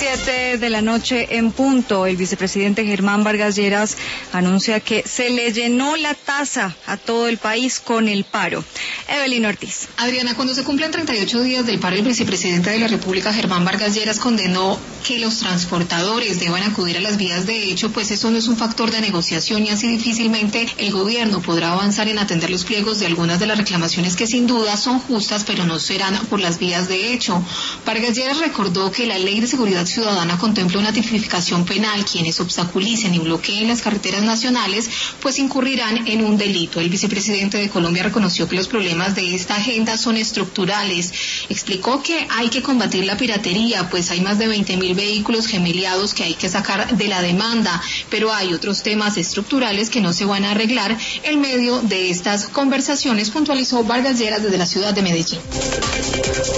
7 de la noche en punto, el vicepresidente Germán Vargas Lleras anuncia que se le llenó la taza a todo el país con el paro. Evelyn Ortiz. Adriana, cuando se cumplen 38 días del paro, el vicepresidente de la República, Germán Vargas Lleras, condenó que los transportadores deban acudir a las vías de hecho, pues eso no es un factor de negociación y así difícilmente el gobierno podrá avanzar en atender los pliegos de algunas de las reclamaciones que sin duda son justas, pero no serán por las vías de hecho. Vargas Lleras recordó que la Ley de Seguridad Ciudadana contempla una tipificación penal. Quienes obstaculicen y bloqueen las carreteras nacionales, pues incurrirán en un delito. El vicepresidente de Colombia reconoció que los problemas de esta agenda son estructurales. Explicó que hay que combatir la piratería, pues hay más de 20.000 vehículos gemeliados que hay que sacar de la demanda, pero hay otros temas estructurales que no se van a arreglar en medio de estas conversaciones, puntualizó Vargas Lleras desde la ciudad de Medellín.